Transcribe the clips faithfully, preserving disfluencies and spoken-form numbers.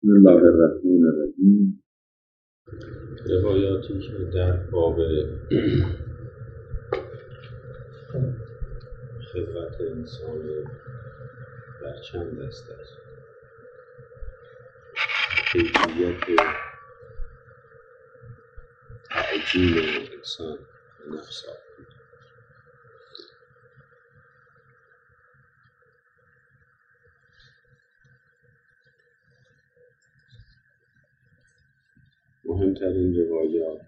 بسم الله الرحمن الرحیم. روایاتی که در باب خلقت انسان در چند دسته است، کیفیت تعجیل انسان به نفس آفرید، مهمترین روایات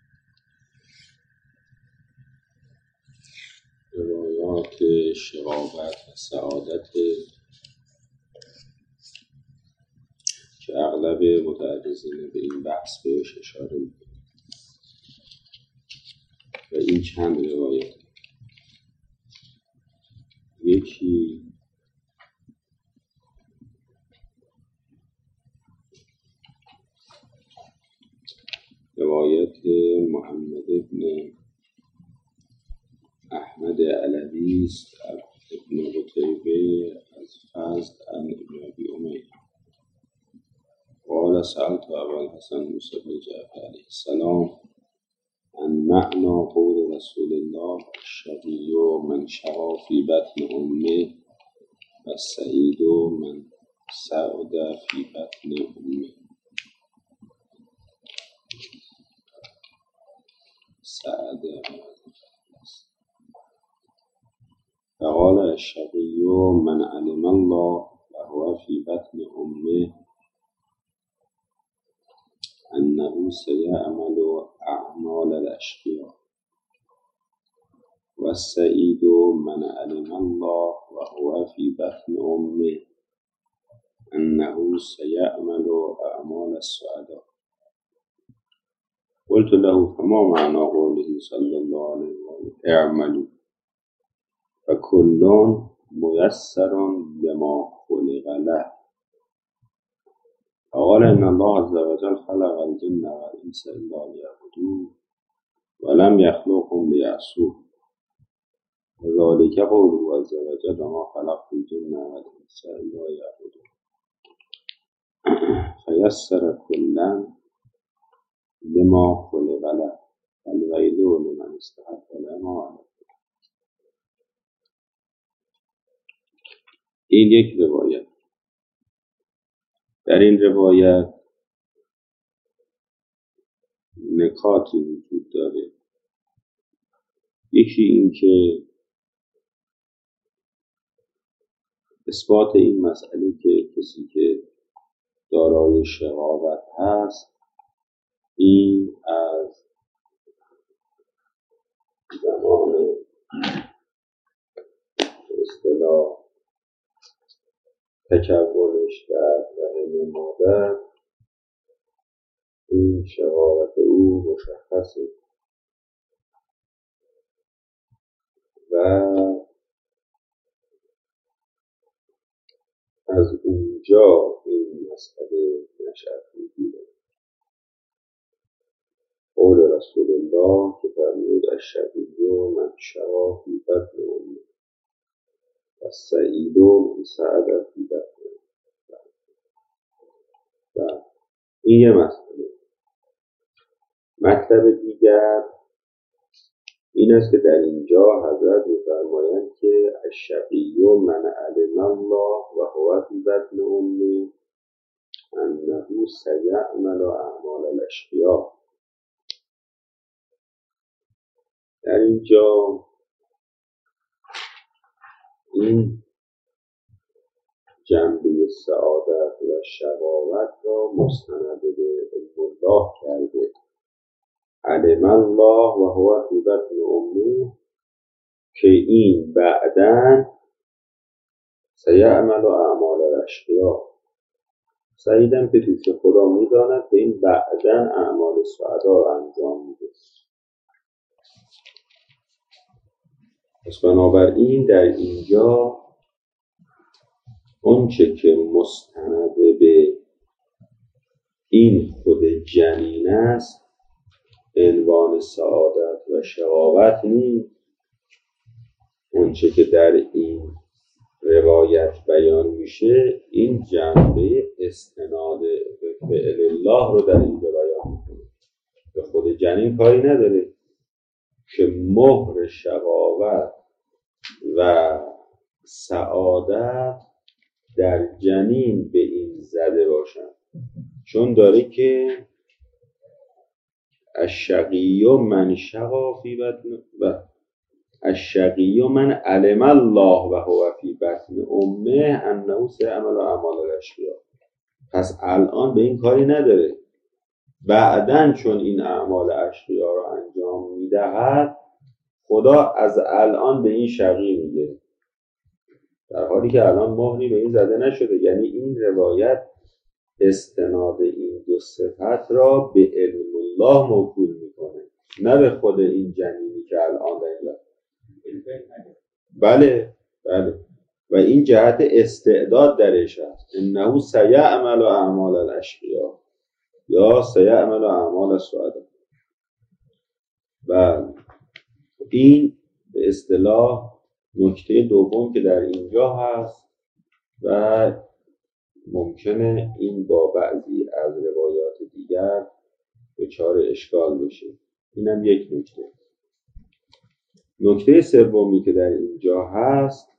روایات شقاوت و سعادت که اغلب متعرضین به این بحث بهش اشاره می‌کنند و این چند روایت، یکی روایت محمد ابن احمد علوی است، ابن قتیبه از فضل عن ابن ابی امیر قال سألت ابا الحسن موسی بن جعفر علیه السلام عن معنى قول رسول الله الشقی من شقی فی بطن امه و السعید من سعد فی بطن امه. سعد فقال الشقی من علم الله وهو في بطن امه انه سيعمل اعمال الاشقياء والسعيد من علم الله وهو في بطن امه انه سيعمل اعمال السعداء. قلت له فما معنى قوله صلى الله عليه وسلم اعملوا فكل ميسر لما خلق له. فقال إن الله عز وجل خلق الجن والإنس إلا ليعبدون ولم يخلقهم ليعصوه وذلك قوله عز وجل وما خلقت الجن والإنس إلا ليعبدون فيسر كلا لما خلق له فالويل لمن استحق لما عليه. این یک روایت. در این روایت نکاتی وجود داره. یکی این که اثبات این مسئله که کسی که دارای شقاوت هست این از زمان اصطلاح تکونش در رحم مادر این شقاوت او مشخصه و از اونجا این مسئله نشأت می‌گیره. قول رسول الله که فرمود الشقی من شقی فی بطن امه و السعید من سعد فی بطن امه. این یه مسئله. مطلب دیگر این است که در اینجا حضرت می‌فرمایند که الشقی من علم الله و هو فی بطن امه انه سیعمل اعمال الاشقیاء. در اینجا این جنبه سعادت و شقاوت را مستند به علم الله کرده. علم الله و هو فی بطن امه که این بعداً سیعمل اعمال الاشقیاء. سعیدم که پیش خدا می‌داند که این بعداً اعمال سعدا را انجام میده. پس بنابراین در اینجا اون چه که مستند به این خود جنین است عنوان سعادت و شقاوت نیست. اون چه که در این روایت بیان میشه این جنبه استناد فعل الله رو در اینجا بیان میکنه. به خود جنین کاری نداره که مهر شقاوت و سعادت در جنین به این زده باشن، چون داره که الشقی من شقا فی بطن و الشقی من علم الله و هو فی بطن امه انه سیعمل اعمال الاشقیا. پس الان به این کاری نداره، بعدن چون این اعمال اشقیا رو انجام میدهد خدا از الان به این شقی میگه، در حالی که الان مهری به این زده نشده. یعنی این روایت استناد این دو صفت را به علم الله موکول میکنه، نه به خود این جنینی که الان در بله بله و این جهت استعداد درش هست. انه سیعمل اعمال الاشقیا یا سیعمل اعمال السعداء. و این به اصطلاح نکته دوم که در اینجا هست و ممکنه این با بعضی از روایات دیگر دچار اشکال بشه. اینم یک نکته. نکته سومی که در اینجا هست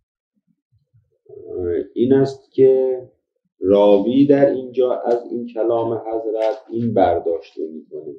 این است که راوی در اینجا از این کلام حضرت این برداشته میکنه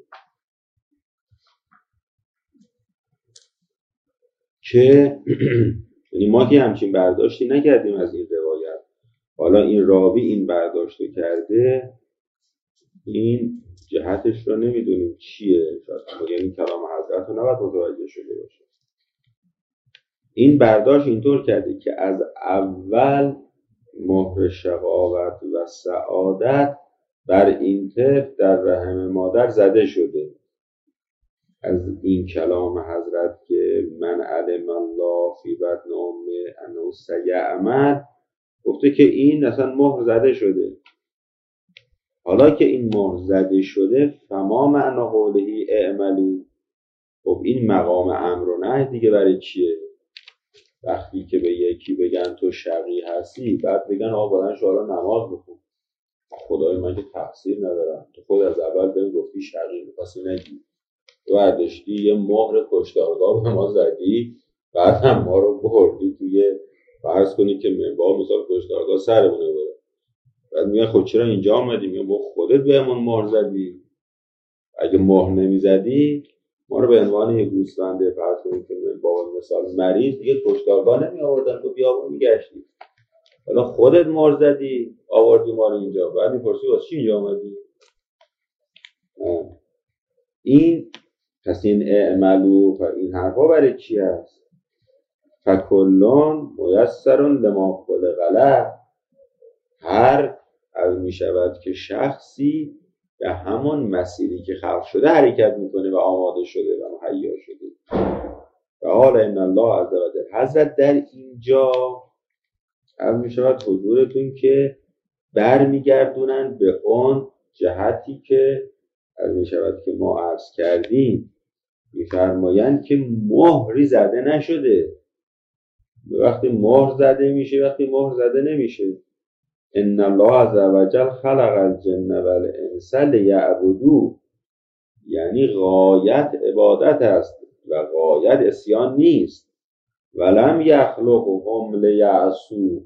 که یعنی ما که همچین برداشتی نکردیم از این روایت، حالا این راوی این برداشته کرده، این جهتش رو نمیدونیم چیه، یعنی کلام حضرت رو نباید متوجه شده باشه. این برداشت اینطور کرده که از اول مهر شقاوت و سعادت بر این طفل در رحم مادر زده شده. از این کلام حضرت که من علم الله فی بطن امه انه سیعمل، گفته که این اصلا مهر زده شده. حالا که این مهر زده شده فما معنی قوله اعملوا، خب این مقام امر و نهی دیگه برای چیه؟ وقتی که به یکی بگن تو شقی هستی، بعد بگن آقا بلند شو حالا نماز بخون. خدای من که تقصیر ندارم، تو خود از اول بهم گفتی شقی، می‌خواستی نگی، تو برداشتی یه مهر کشتارگاه به ما زدی، بعد هم ما رو بردی توی فرض کنی که منبار مثال کشتارگاه سرمونه بره. بعد میگن خب چرا اینجا آمدی؟ میگن با خودت بهمون مهر زدی، اگه مهر نمیزدی ما رو به عنوان یک گوسفند فرض کنید که با مثال مریض دیگه کشتارگاه نمی آوردن، تو بیابون میگشتی. حالا خودت مهر زدی آوردی ما رو اینجا، بعد میپرسی واسه چی اینجا آمدی؟ این پس این اعملو و این حرفا برای چی هست؟ فکلون میسرون لما خلق له، هر از می شود که شخصی به همون مسیری که خلق شده حرکت میکنه و آماده شده و مهیا شده. و حالا ان الله عز و جل، حضرت در اینجا از می شود حضورتون که برمیگردونن به اون جهتی که از می شود که ما عرض کردیم، میفرمایند که مهری زده نشده. وقتی مهر زده میشه، وقتی مهر زده نمیشه. ان الله عز و جل خلق الجن والانس لیعبدوه، یعنی غایت عبادت است و غایت عصیان نیست. ولم یخلقهم لیعصوا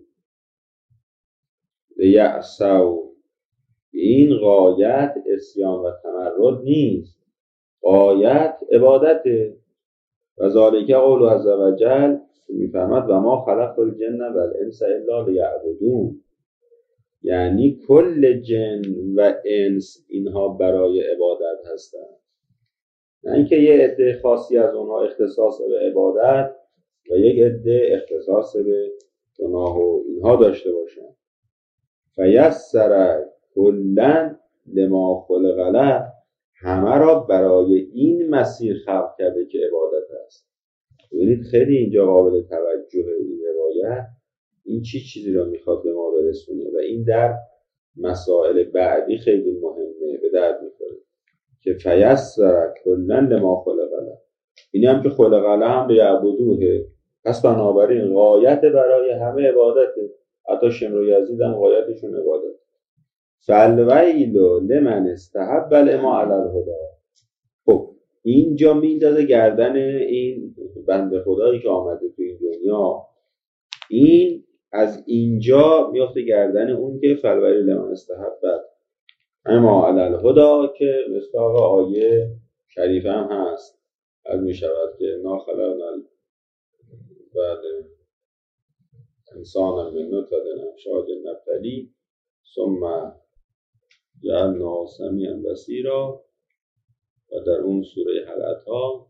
لیعصوا، این غایت عصیان و تمرد نیست، غایت عبادته. و ذالک قول عز و جل میفرماد و ما خلقت الجن والانس الا لیعبدون، یعنی کل جن و انس اینها برای عبادت هستند، نه اینکه یه عده خاصی از اونها اختصاص به عبادت و یک عده اختصاص به گناه و اینها داشته باشند. فیسر کلن لما خلق له، همه را برای این مسیر خلق کرده که عبادت است. ببینید خیلی اینجا قابل توجه این روایت، این چی چیزی را میخواد به ما برسونه و این در مسائل بعدی خیلی مهمه، به درد میخوره که فیسر کلن لما خلق له، اینی هم که خلق له هم لیعبدوه، پس بنابراین غایت برای همه عبادته. حتی شمر و یزید هم غایتشون عبادت. فالویل لمن استحب العمی علی الهدی. خب اینجا میندازه گردن این بنده خدایی که آمده تو این دنیا، این از اینجا میفته گردن اون که فالویل لمن استحب العمی علی الهدی، که مصداق آیه شریف هم هست، از می شود که نا خلقنا بله انسان من نطفة امشاج نبتلی ثم جعلناه سمیعا بصیرا. و در اون سوره حلقها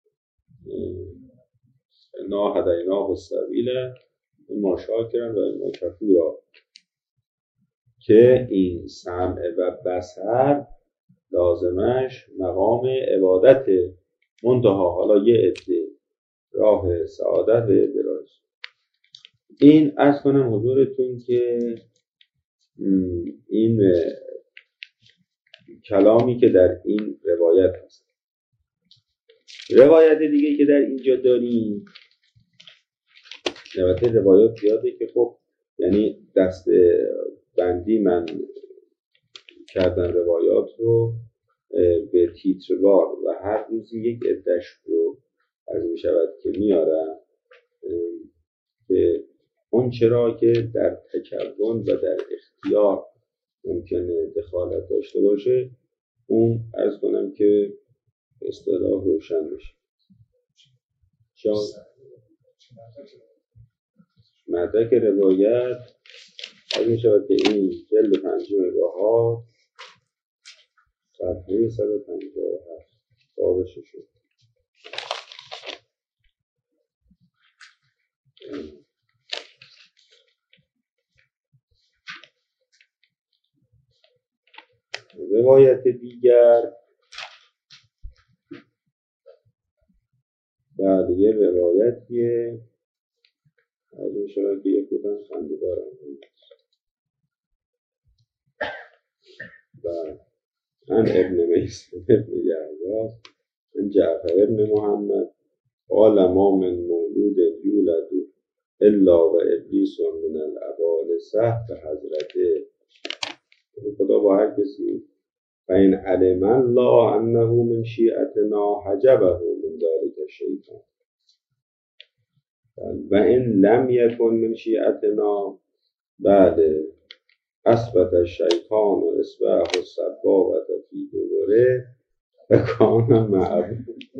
انا هدیناه السبیل اما شاکرا و اما کفورا، که این سمع و بصر لازمش مقام عبادت، منتها حالا یه عده راه سعادت به دراز. این عرض کنم حضورتون که این کلامی که در این روایت هست. روایت دیگه که در اینجا داریم، البته روایات زیاده که خب یعنی دست بندی من کردن روایات رو به تیتروار و هر روزی یک عده‌اش رو عرض می شود که میارم که اون چرا که در تکون و در اختیار ممکنه دخالت داشته باشه، اون عرض کنم که به اصطلاح روشن بشه. شان مدرک روایت عرض می شود که این جلد پنجم بهار صفحه صد و پنجاه و هفت باب ششم. روایت دیگر بعد یه روایتیه از این شما که یک بودن خنده دارم بعد من ابن میسر ابن یحیی من جعفر ابن محمد قال ما من مولود یولد الا و ابلیس من الابالسه به حضرته. خدا با هر کسی و این علم الله انه من شیعتنا حجبه من ذلک الشیطان و این لم یکن من شیعتنا بعد اثبت الشیطان و اصبعه السبابة فی دبره و کان معه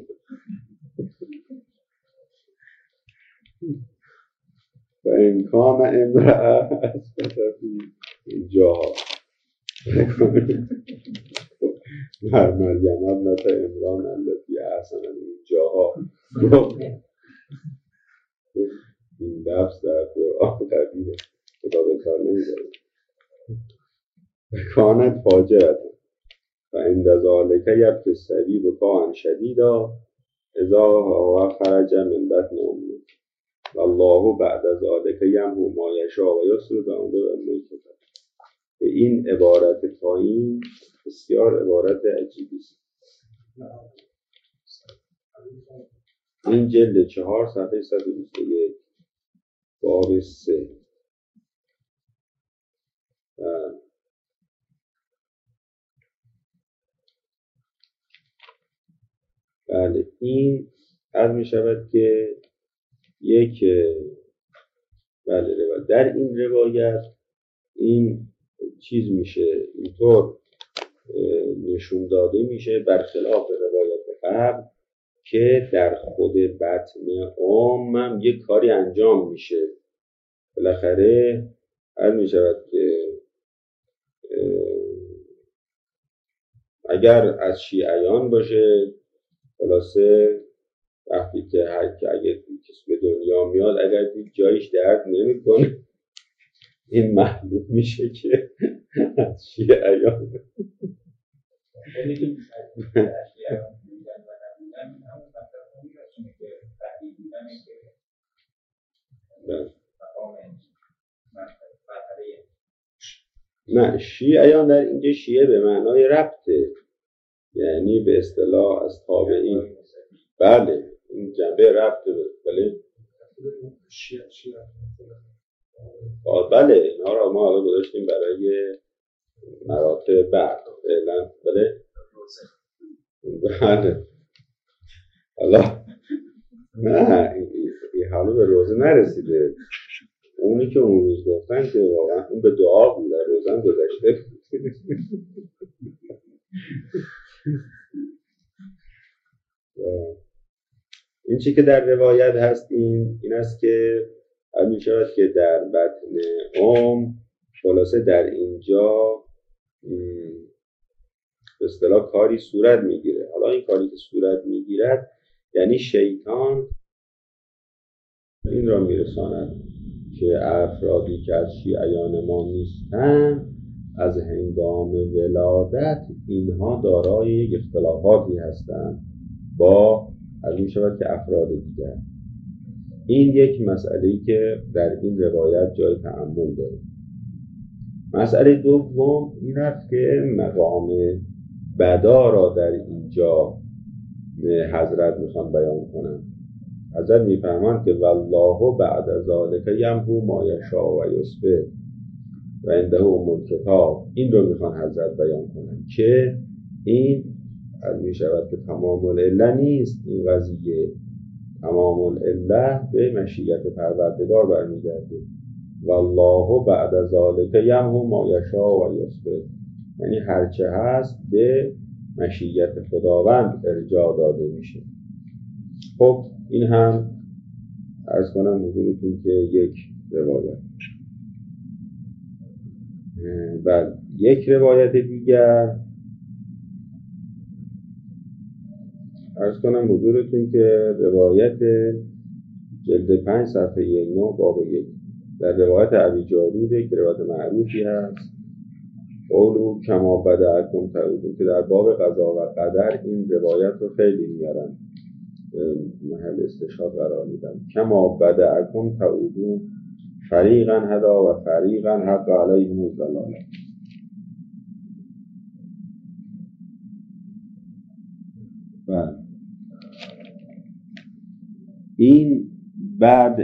و این کان امرأه اثبت فی اینجاها در مریم ابنت عمران التي احسنت اینجاها. این لفظ در قرآن قدیمه، خدا به کار نمی‌بره. کانت فاجرت و عند ذلک یبکی الصبی بکاء شدیدا اذا هو خرج من بطن امه والله بعد ذلک یمحو ما یشاء و یسرد عنده و ملکته. به این عبارت پایین بسیار عبارت عجیبی است. این جلد چهار صفحه صد و بیست و یک باب سه. بله این عرض می شود که یک بله روایت در این روایت این چیز میشه اینطور نشون داده میشه برخلاف روایت قبل که در خود بطن ام هم یک کاری انجام میشه. بالاخره عرض می شود که اگر از شیعیان باشه خلاصه وقتی که هر که اگر کسی به دنیا میاد اگر دید جایش درد نمیکنه این معلوم میشه که از شیعیان نه شیعیان در اینجا شیعه به معنای ربطه، یعنی به اصطلاح از تابعین. بله این جنبه ربطه. بله شیعه شیعه بله اینا را ما حالا گذاشتیم برای مراتب بعد فعلا بله بله الله نه این حالا به روزه نرسیده. اونی که اون روز گفتن که واقعا اون به دعا بود، در روزم گذشته بود. این چی که در روایت هست این این است که می شود که در بطن ام خلاصه در اینجا به اصطلاح کاری صورت میگیره. حالا این کاری که صورت میگیرد یعنی شیطان این را میرساند که افرادی که از شیعیان ما نیستند از هنگام ولادت اینها دارای یک اختلافاتی هستند با از می شود که افراد دیگر. این یک مسئله‌ای که در این روایت جای تأمل داره. مسئله دوم این است که مقام بدا را در اینجا حضرت میخوان بیان کنن. حضرت میفرمایند که والله بعد ذلک یمحو ما یشاء و یثبت و عنده ام الکتاب. این رو میخوان حضرت بیان کنن که این از می شود که تمام العله نیست. این قضیه تمام العله به مشیت پروردگار برمیگرده. والله بعد ذلک یمحو ما یشاء و یثبت، یعنی هرچه هست به مشیت خداوند ارجاع داده میشه. خب این هم عرض کنم حضورتون که یک روایت. بله یک روایت دیگر عرض کنم حضورتون که روایت جلد پنج صفحه نه باب یک در روایت ابی جاروده که روایت معروفی هست. قولو کما بدأکم تعودون که در باب قضا و قدر این روایت رو خیلی میارن محل استشهاد قرار میدن. کما بدأکم تعودون فریقا هدا و فریقا حق علیهم الضلاله. بله این بعد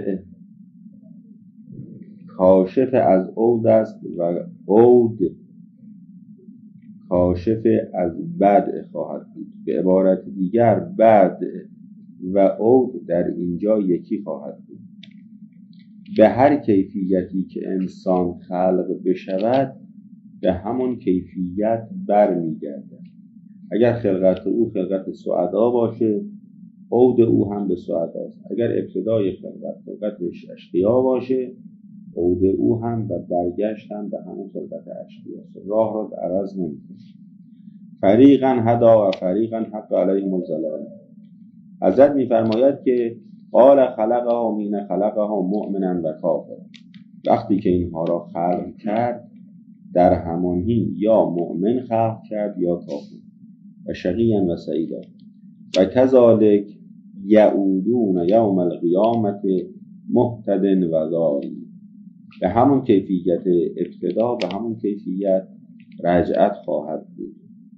کاشف از عود است و عود کاشف از بعد خواهد بود. به عبارت دیگر بعد و عود در اینجا یکی خواهد بود. به هر کیفیتی که انسان خلق بشود به همون کیفیت برمیگردد. اگر خلقت او خلقت سعدا باشه عود او هم به سعدا است. اگر ابتدای خلقت خلقتش اشقیا باشه عود او هم و برگشت هم به همون خلقت اشقیا است. راه را عوض نمی‌کنه. فریقا هدا و فریقا حق علیهم الضلاله. حضرت می‌فرماید که قال خلقها مین خلقها مؤمنا و کافر. وقتی که اینها را خلق کرد در همان حین یا مؤمن خلق کرد یا کافر و شقیاً و سعیدا و کذالک یعودون یوم القیامت مهتد و ضال. به همون کیفیت ابتدا به همون کیفیت رجعت خواهد بود.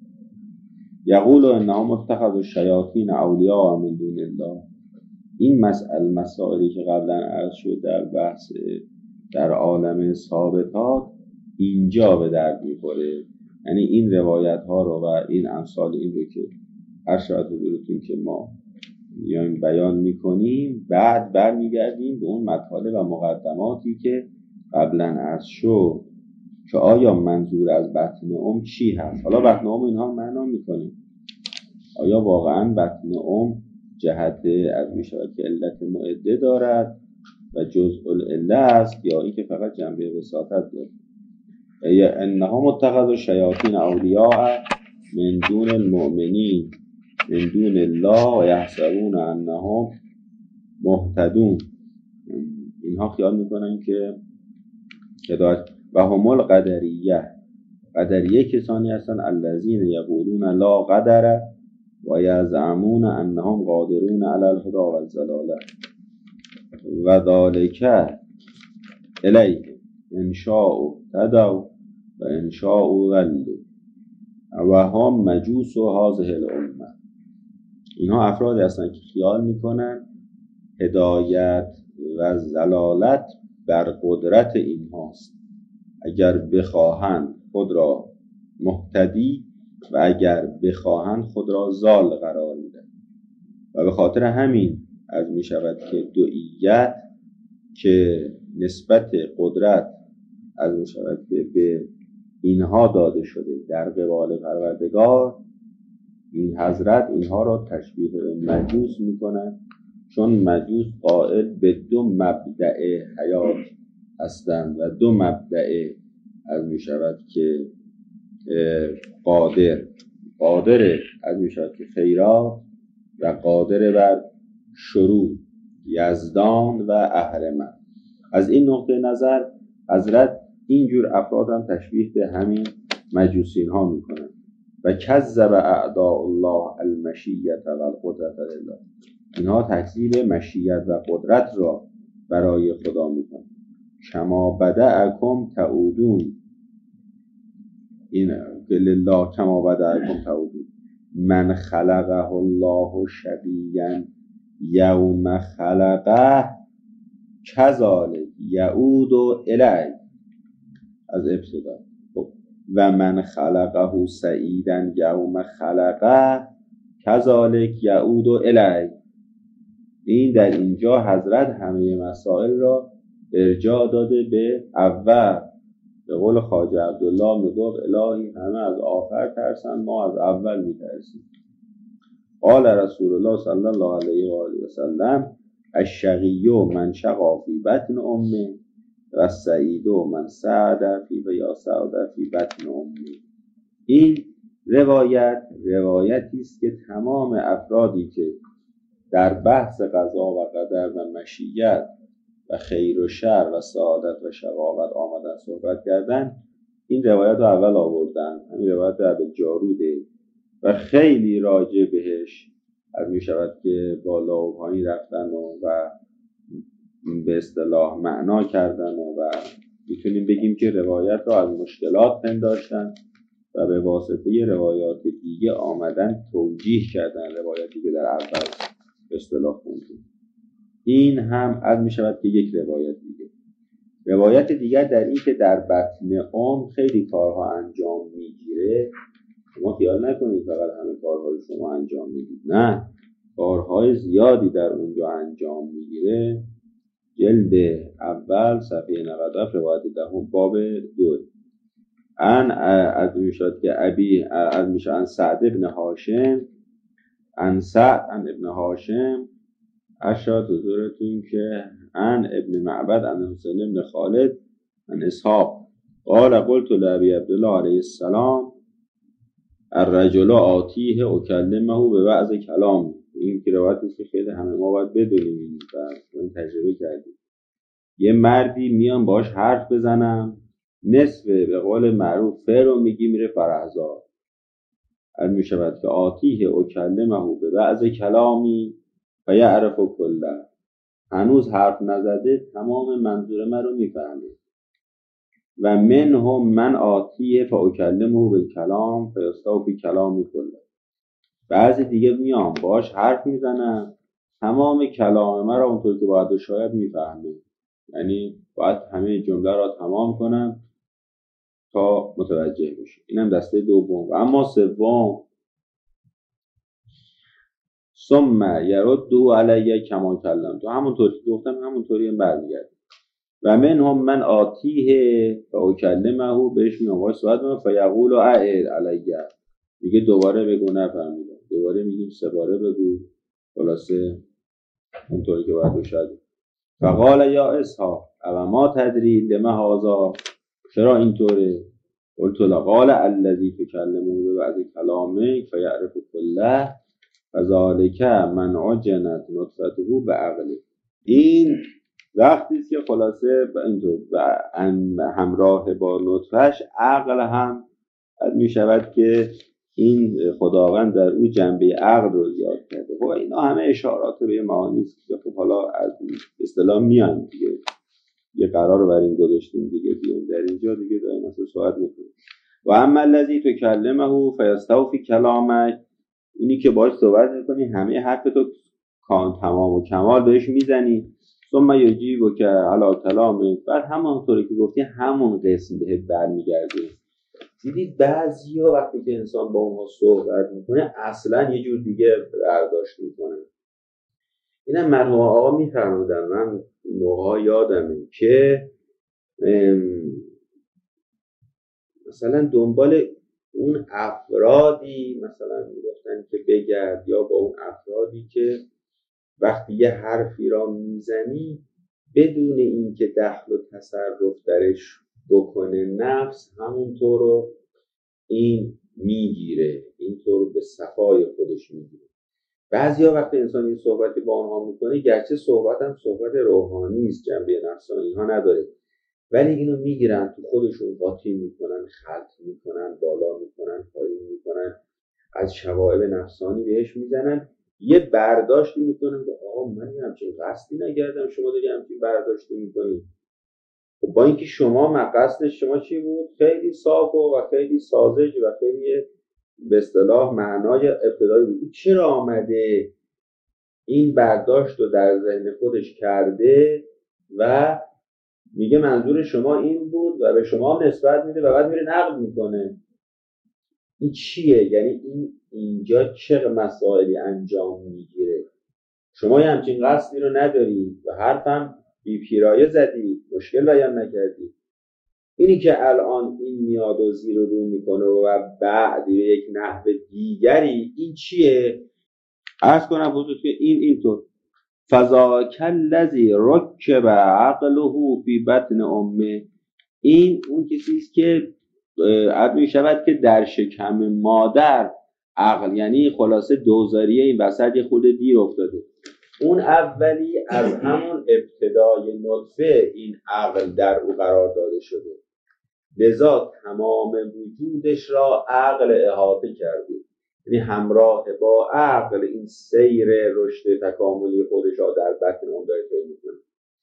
یقول انهم اتخذوا الشیاطین اولیاء من دون الله. این مسئله مسائلی که قبلا عرض شد در بحث در عالم ثابتات اینجا به درد میخوره. یعنی این روایت ها رو و این امثال این رو که هر شاید حضورتون که ما میایم بیان میکنیم بعد برمیگردیم به اون مطالب و مقدماتی که قبلا عرض شد که آیا منظور از بطن ام چی هست. حالا بطن ام اینها معنا میکنیم. آیا واقعا بطن ام جهت از میشود که علت معده دارد و جزء العله است یا اینکه فقط جنبه وساطت دارد. یا انها متخذ الشیاطین اولیاء من دون المؤمنین من دون الله و یحسبون انهم مهتدون. اینها خیال میکنن که هدایت و هم القدریه. قدریه کسانی هستند الذین یقولون لا قدر و یزعمون انهم قادرون علی الهدى و الضلاله و ذالک الیه ان شاء اهتدوا و ان شاء ضلوا و هم مجوس هذه الامه. اینها افرادی هستند که خیال میکنن هدایت و ضلالت بر قدرت اینهاست. اگر بخواهند خود را مهتدی و اگر بخواهند خود را ضال قرار میدن. و به خاطر همین از می شود که دوئیت که نسبت قدرت از می شود که به اینها داده شده در قبال پروردگار، این حضرت اینها را تشبیه به مجوس می کنند، چون مجوس قائل به دو مبدأ حیات هستند و دو مبدأ از می شود که قادر قادر از می شود که خیرات و قادر بر شروع، یزدان و اهرمن. از این نقطه نظر حضرت اینجور افراد هم تشبیه به همین مجوسین ها می کنند. و کذب اعداء الله المشیت و القدرت لله، اینها تکذیب مشیت و قدرت را برای خدا می کنند. کما بدأکم تعودون، این لله کما بدأکم تعودون، من خلقه الله شبیاً یوم خلقه کذالک یعود الیه. از ابتدا و من خلقه سعیدا یوم خلقه کذالک یعود الیه. این در اینجا حضرت همه مسائل را ارجاع داده به اول. به قول خواجه عبدالله میگفت الهی همه از آخر ترسن، ما از اول میترسیم. قال رسول الله صلی الله علیه و آله و سلم الشقی من شقا فی بطن امه و السعید من سعد فی و یا سعد فی بطن امه. این روایت روایتی است که تمام افرادی که در بحث قضا و قدر و مشیت و خیر و شر و سعادت و شقاوت آمدن صحبت کردن، این روایت رو اول آوردن. همین روایت در جاروده و خیلی راجع بهش از می شود که بالا و پایین رفتن و, و به اصطلاح معنا کردن و, و میتونیم بگیم که روایت رو از مشکلات پنداشتن و به واسطه روایات دیگه آمدن توجیه کردن روایتی که در اول به اصطلاح خوندیم. این هم از می شود که یک روایت دیگه. روایت دیگر در این که در بطن ام خیلی کارها انجام میگیره. شما خیال نکنید فقط همه کارها رو شما انجام میدید، نه، کارهای زیادی در اونجا انجام میگیره. جلد اول صفحه نود و هفت روایت دهم باب دو. ان از می شود که ابی از می شود سعد ابن هاشم ان سعد ابن هاشم اشاد حضورتون که ان ابن معبد ان حسین ابن خالد ان اسحاق قال قلت لابی عبدالله علیه السلام الرجل آتیه اکلمه به بعض کلام. این که روایتی است که خیلی همه ما باید بدونیم و این تجربه کردیم. یه مردی میان باش حرف بزنم، نصف به قول معروف فرو میگی میره فرهزار. از می شود که آتیه اکلمه به بعض کلامی و یعرف کله، هنوز حرف نزده تمام منظور من رو میفهمه. و منهم من آتیه فاکلمه بالکلام فیستوفی کلامی کله، بعضی دیگه میام باش حرف میزنم تمام کلام من رو اونطور که باید و شاید میفهمه، یعنی باید همه جمله را تمام کنم تا متوجه بشه. اینم دسته دوم. و اما سوم ثم یردو علیه کما کلم، تو همونطور که گفتم همونطوری هم برمیگرد. و منهم من آتیه فاکلمه، بهش میام باش صحبت کنم فیقول اعد علیه، میگه دوباره بگو نفهمیدم، دوباره میگیم سه باره بگو، خلاصه اونطوری که باید بشه. فقال یا اسحاق اما ما تدری لما هذا، چرا اینطوره؟ قلت لا. قال الذی تکلمه به بعض کلامه فیعرف کله فذالک من عجنت نطفته به عقله. این وقتی است که خلاصه اینطور همراه با نطفهش عقل هم می شود که این خداوند در او جنبه عقل رو زیاد کرده. خب اینا همه اشارات به معانی است که خب حالا از اصطلاح میان دیگه، یه قرار رو بر این گذاشتیم دیگه، بیان در اینجا دیگه داریم مثلا صحبت میکنیم. و اما الذی تکلمه فیستوفی کلامک، اینی که باهاش صحبت میکنی همه حرف تو کان تمام و کمال بهش میزنی، ثم یجیبک علی کلامه، بعد همونطوری که گفتی همون قسم بهت برمیگرده. دیدید بعضی‌ها وقتی که انسان با اونها صحبت میکنه اصلا یه جور دیگه برداشت میکنه. اینم مرحوم آقا میفرمودن، من موقعا یادمه که مثلا دنبال اون افرادی مثلا میگفتن که بگرد، یا با اون افرادی که وقتی یه حرفی را میزنی بدون اینکه دخل و تصرف درش بکنه نفس همونطور رو این میگیره، اینطور به صفای خودش میگیره. بعضیا وقتی انسان این صحبتی با آنها میکنه، گرچه صحبت هم صحبت روحانی است، جنبه نفسانی ها نداره، ولی اینو میگیرن تو خودشون قاطی میکنن، خلط میکنن، بالا میکنن، پایین میکنن، از شوائب نفسانی بهش میزنن، یه برداشتی میکنن که آقا من همچین قصدی نکردم، شما دیگه همچین برداشتی میکنید. خب با اینکه شما قصد شما چی بود؟ خیلی صاف و خیلی ساذج و خیلی به اصطلاح معنای ابتدایی بود. چرا آمده این برداشت رو در ذهن خودش کرده و میگه منظور شما این بود و به شما نسبت میده و بعد میره نقد میکنه؟ این چیه؟ یعنی این اینجا چه مسائلی انجام میگیره؟ شما یه همچین قصدی رو ندارید و حرفم بی پیرایه زدید، مشکل بیان نکردید. اینی که الان این میاد و زیر و رو میکنه و بعد یک نحو دیگری، این چیه؟ عرض کنم حضور که این اینطور فذاک الذی رکب عقله فی بطن امه، این اون کسی است که عد می شود که در شکم مادر عقل، یعنی خلاصه دوزاریه این وسط یه خود دیر افتاده. اون اولی از همون ابتدای نطفه این عقل در او قرار داده شده، لذا تمام وجودش را عقل احاطه کرده، یعنی همراه با عقل این سیر رشد تکاملی خودش را در بطن اون داره طی می‌کنه.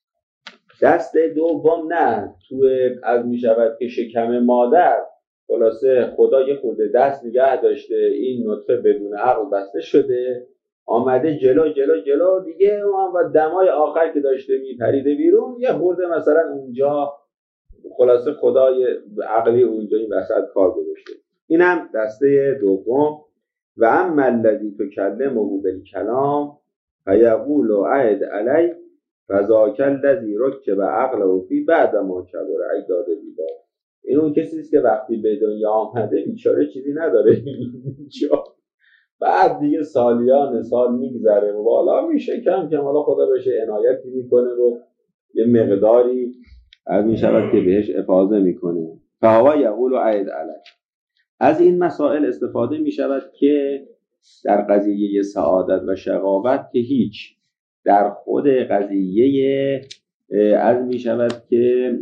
دست دوم نه، تو از می شود که شکم مادر خلاصه خدا یه خود دست نگه داشته، این نطفه بدون عقل بسته شده، آمده جلو جلو جلو دیگه، و دمای آخر که داشته میپریده بیرون یه خورده مثلا اونجا خلاصه خدای عقلی اونجا این وسط کار گذاشته. اینم دسته دوم. و اما الذی تکلمه بالکلام فیقول عهد علی فذاک الذی رکب عقله فی بعد ما کبر اجداد دیبا. این اون کسی است که وقتی به دنیا آمده بیچاره چیزی نداره اینجا، بعد دیگه سالیان سال میگذره و بالا میشه، کم کم حالا خدا بهش عنایتی میکنه و یه مقداری از می شود که بهش افاضه میکنه. فهو یقول عهد علی. از این مسائل استفاده می شود که در قضیه سعادت و شقاوت که هیچ، در خود قضیه از می شود که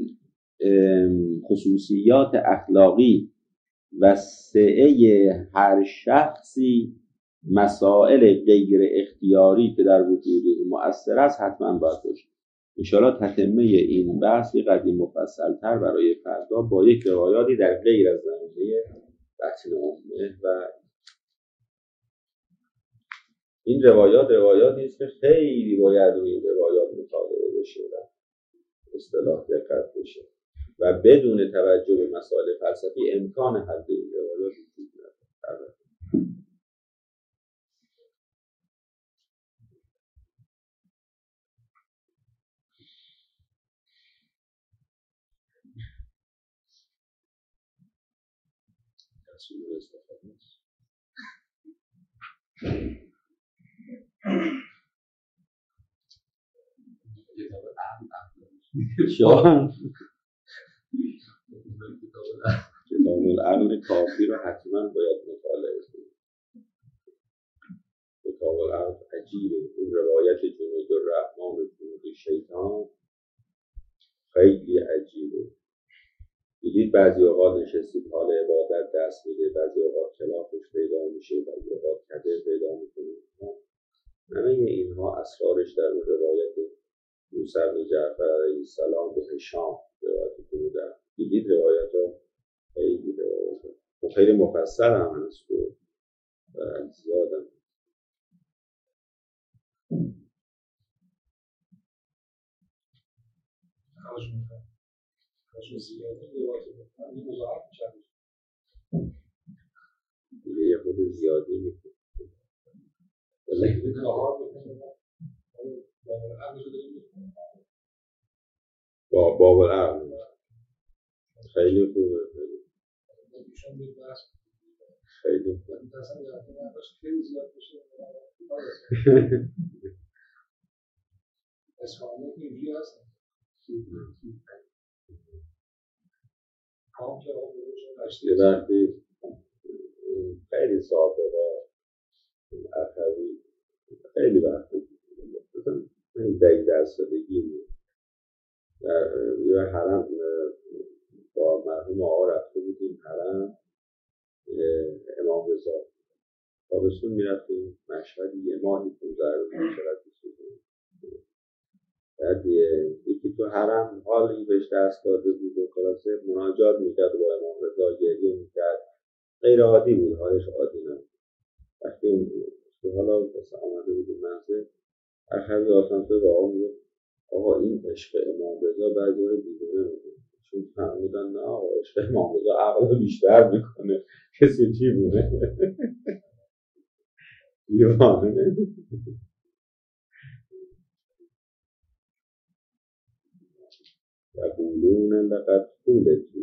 خصوصیات اخلاقی و سعه هر شخصی مسائل غیر اختیاری که در وجود مؤثر است حتما باید باشه. انشاءالله تتمه این بحث یه قدری مفصل‌تر برای فردا با یک روایاتی در غیر از زمینه بطن امه، و این روایات روایاتی است که خیلی باید روی این روایات مطالعه بشه و اصطلاح دقت بشه و بدون توجه به مسائل فلسفی امکان حل این روایات وجود نداره. شان کتاب العقل کافی رو حتما باید مطالعه کنید. کتاب العقل عجیبه. اون روایت جنود الرحمن و جنود شیطان خیلی عجیبه. دیدید بعضی اوقات نشستید حال عبادت دست میده، بعضی اوقات خلافش پیدا میشه، بعضی اوقات کده پیدا میکنه. همه اینها اسرارش در اون روایت موسی بن جعفر علیه السلام به هشام روایت بودن. دیدید روایت ها خیلی روایت ها خیلی مفصل هم هست و زیاد هم. خواهش میکنم خواهش زیاده روایت بکنم این مضاعف میشه. دیگه یه خود زیادی میکنه با بابر عقل خیلی خوبه خیلی خوبه خیلی زیاد بشه اسفانه که اینجوری هست کام که آقا بروشن یه وقتی خیلی سابقه اخوی خیلی وقت مثلا ده درس سالگی در یه حرم با مرحوم آقا رفته بودیم حرم امام رضا تابستون میرفتیم مشهد یه ماهی پونزده روز چقدر بسیدیم بعد یکی تو حرم حالی بهش دست داده بود و خلاصه مناجات میکرد و با امام رضا گریه میکرد غیر عادی بود حالش عادی نبود وقتی حالا بس آمده بودیم منزل اخوی آسانسور با آقا میگفت آقا این عشق امام رضا بعضی رو دیوونه میکنه چون فهمیدن نه آقا عشق امام رضا عقل رو بیشتر میکنه کسی دیوونه دیوانه یقولون لقد قولت